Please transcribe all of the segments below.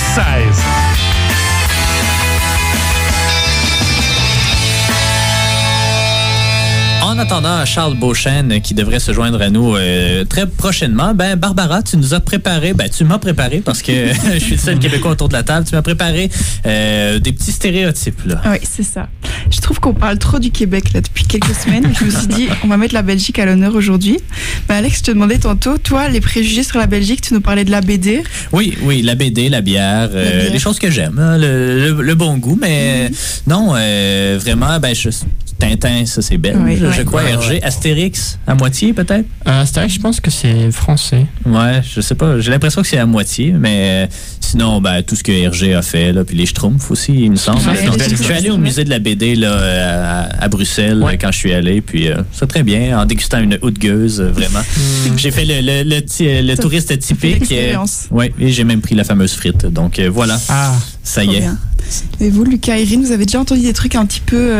16. En attendant Charles Beauchesne qui devrait se joindre à nous très prochainement, Barbara, tu m'as préparé parce que je suis le seul Québécois autour de la table, tu m'as préparé des petits stéréotypes. Là. Oui, c'est ça. Je trouve qu'on parle trop du Québec là, depuis quelques semaines. Je me suis dit, on va mettre la Belgique à l'honneur aujourd'hui. Alex, je te demandais tantôt, toi, les préjugés sur la Belgique, tu nous parlais de la BD. Oui, la BD, la bière, les choses que j'aime, hein, le bon goût, mais non, vraiment, Tintin, ça c'est belge, je crois. Hergé, Astérix, à moitié peut-être? Astérix, je pense que c'est français. Ouais, je sais pas. J'ai l'impression que c'est à moitié, mais sinon, tout ce que Hergé a fait, là, puis les Schtroumpfs aussi, il me semble. Je suis allé au musée de la BD là, à Bruxelles quand je suis allé, puis c'est très bien, en dégustant une haute gueuse, vraiment. J'ai fait le touriste typique. Oui, et j'ai même pris la fameuse frite. Donc voilà, ça y est. Bien. Et vous, Lucas, Irine, vous avez déjà entendu des trucs un petit peu...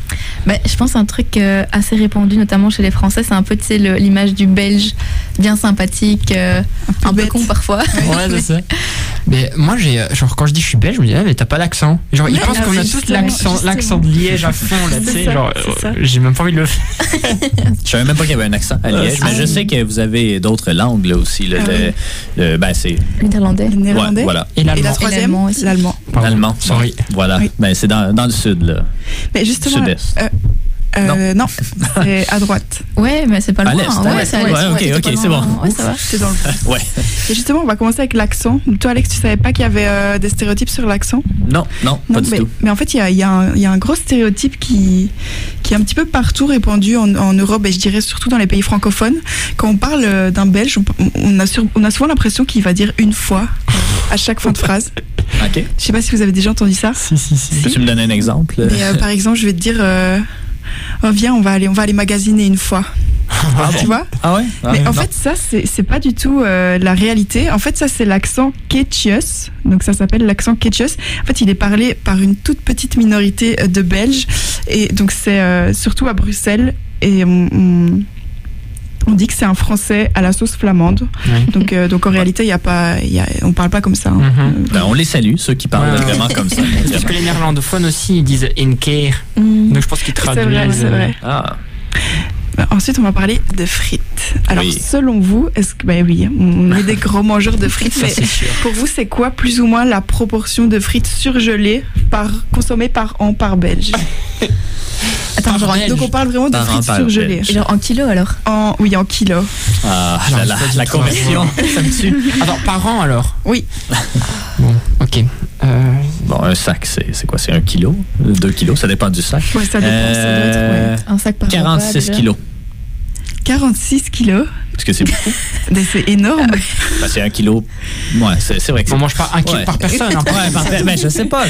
je pense un truc assez répandu, notamment chez les Français, c'est un peu l'image du Belge bien sympathique, un peu con parfois. Ouais, c'est ça. Mais moi, quand je dis je suis belge, je me dis, mais t'as pas l'accent. Genre, ils pensent qu'on a tous l'accent de Liège à fond, là, tu sais. Genre, j'ai même pas envie de le faire. Je savais même pas qu'il y avait un accent à Liège, mais je sais que vous avez d'autres langues, là, aussi. Là, c'est... Le néerlandais. Le néerlandais. Ouais, voilà. Et la troisième, l'allemand. L'allemand, oui. Voilà. Oui. C'est dans le sud, là. Mais justement, sud-est. non, c'est à droite. Ouais, mais c'est pas loin. C'est à l'est. Ok, c'est bon. Ouais, ça va. C'est dans le... Ouais. Et justement, on va commencer avec l'accent. Toi, Alex, tu savais pas qu'il y avait des stéréotypes sur l'accent? Non, pas du tout. Mais en fait, il y a un gros stéréotype qui est un petit peu partout répandu en Europe, et je dirais surtout dans les pays francophones. Quand on parle d'un Belge, on a souvent l'impression qu'il va dire une fois à chaque fin de phrase. Ok. Je sais pas si vous avez déjà entendu ça. Si. Peux-tu me donner un exemple? Mais, par exemple, je vais te dire... viens, on va aller magasiner une fois. Tu vois? Ah ouais? Mais en fait, ça, c'est pas du tout la réalité. En fait, ça, c'est l'accent quechus. Donc, ça s'appelle l'accent quechus. En fait, il est parlé par une toute petite minorité de Belges. Et donc, c'est surtout à Bruxelles. Et on dit que c'est un français à la sauce flamande. Oui. Donc en réalité, on parle pas comme ça. Hein. On les salue, ceux qui parlent vraiment comme ça. Parce que les néerlandophones aussi, ils disent in care. Donc je pense qu'ils traduisent. C'est vrai. Ensuite, on va parler de frites. Alors, selon vous, est-ce que... oui, on est des gros mangeurs de frites, mais pour vous, c'est quoi plus ou moins la proportion de frites surgelées consommées par an par Belge? Attends, donc on parle vraiment de frites surgelées. Et genre en kilos alors? Oui, en kilos. La conversion, ça me tue. Attends, par an alors? Oui. Bon, ok. Un sac, c'est quoi? C'est 1 kilo? 2 kilos? Ça dépend du sac. Oui, ça dépend. Ça doit être, un sac par 46 kilos. 46 kilos? Est-ce que c'est beaucoup? C'est énorme. C'est 1 kilo. Ouais, c'est vrai que on mange pas 1 kilo par personne. Je sais pas.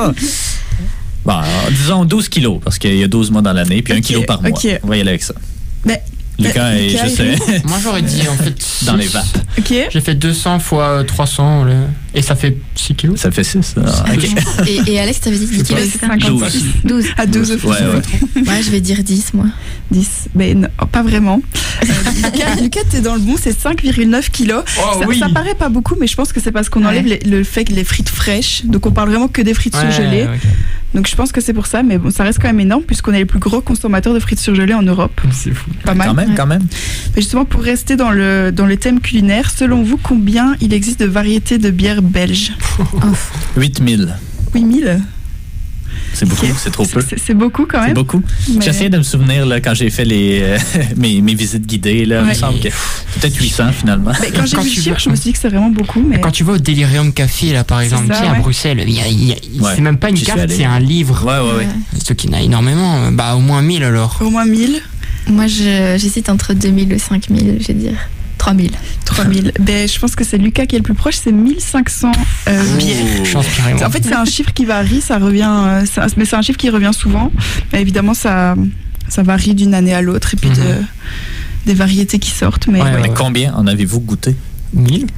Disons 12 kilos, parce qu'il y a 12 mois dans l'année, puis 1 kilo par mois. On va y aller avec ça. Mais Lucas, je sais. Moi, j'aurais dit, en fait... Dans les vapes. Ok. J'ai fait 200 fois 300, et ça fait 6 kilos. Ça fait 6. Et Alex, t'avais dit 10 kilos, c'est ça? 12. À 12. Ouais, je vais dire 10, moi. 10. Mais non, pas vraiment. Lucas, t'es dans le bon, c'est 5,9 kilos. Ça paraît pas beaucoup, mais je pense que c'est parce qu'on enlève le fait que les frites fraîches. Donc, on parle vraiment que des frites surgelées. Okay. Donc, je pense que c'est pour ça, mais bon, ça reste quand même énorme, puisqu'on est les plus gros consommateurs de frites surgelées en Europe. C'est fou. Pas mal. Quand même. Mais justement, pour rester dans le thème culinaire, selon vous, combien il existe de variétés de bières belges? 8000. 8000? C'est beaucoup, c'est trop peu. C'est beaucoup quand même. C'est beaucoup. Mais... J'essayais de me souvenir là, quand j'ai fait mes visites guidées. Là, il me semble que peut-être 800 finalement. Mais quand j'ai vu le chiffre, je me suis dit que c'est vraiment beaucoup. Mais... Quand tu vas au Delirium Café, là, par exemple, à Bruxelles, c'est même pas une carte, c'est un livre. Ouais. Ce qui n'a énormément. Au moins 1000 alors. Au moins 1000. Moi, j'hésite entre 2000 et 5000, je vais dire. 3000. Je pense que c'est Lucas qui est le plus proche, c'est 1500 bières. En fait, c'est un chiffre qui varie, ça revient, mais c'est un chiffre qui revient souvent. Mais évidemment, ça varie d'une année à l'autre et puis des variétés qui sortent. Mais combien en avez-vous goûté? 1000.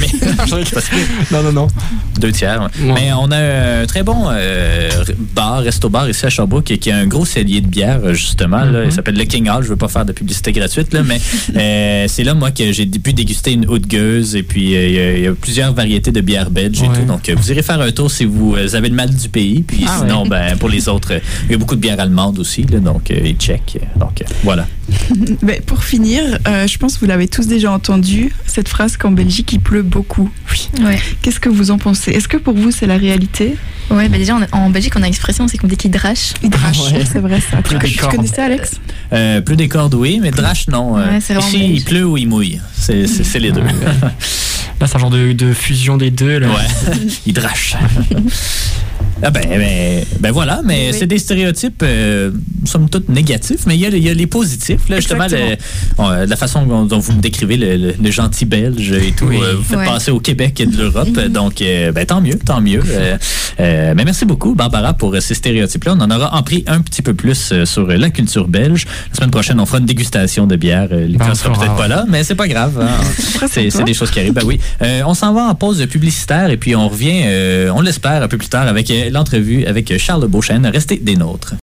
Non. 2 tiers. Ouais. Mais on a un très bon resto-bar ici à Sherbrooke qui a un gros cellier de bière, justement. Là, il s'appelle le King Hall. Je veux pas faire de publicité gratuite, là, mais c'est là, moi, que j'ai pu déguster une haute gueuse. Et puis, il y a plusieurs variétés de bières belges et tout. Donc, vous irez faire un tour si vous avez le mal du pays. Puis sinon, pour les autres, il y a beaucoup de bières allemandes aussi. Là, donc, ils check. Donc, voilà. Mais pour finir, je pense que vous l'avez tous déjà entendu, cette phrase qu'en Belgique, il pleut beaucoup. Oui. Ouais. Qu'est-ce que vous en pensez? Est-ce que pour vous, c'est la réalité? Ouais, bah déjà, en Belgique, on a une expression, c'est qu'on dit qu'il drache. Il drache, c'est vrai ça. Tu connaissais, Alex? Plus des cordes, oui, mais drache, non. Ouais, ici, il pleut ou il mouille. C'est les deux. Là, c'est un genre de fusion des deux. Là. Ouais, il drache. Ah ben voilà, mais c'est des stéréotypes, somme toute négatifs, mais il y a les positifs, là, justement, la façon dont vous me décrivez le gentil belge et tout, vous faites passer au Québec et de l'Europe, donc tant mieux. Mais merci beaucoup, Barbara, pour ces stéréotypes-là. On en aura appris un petit peu plus sur la culture belge. La semaine prochaine, on fera une dégustation de bière. Les gens seront peut-être pas là, mais c'est pas grave. Hein. C'est des choses qui arrivent. Ben oui. On s'en va en pause publicitaire et puis on revient, on l'espère, un peu plus tard avec l'entrevue avec Charles Beauchesne. Restez des nôtres.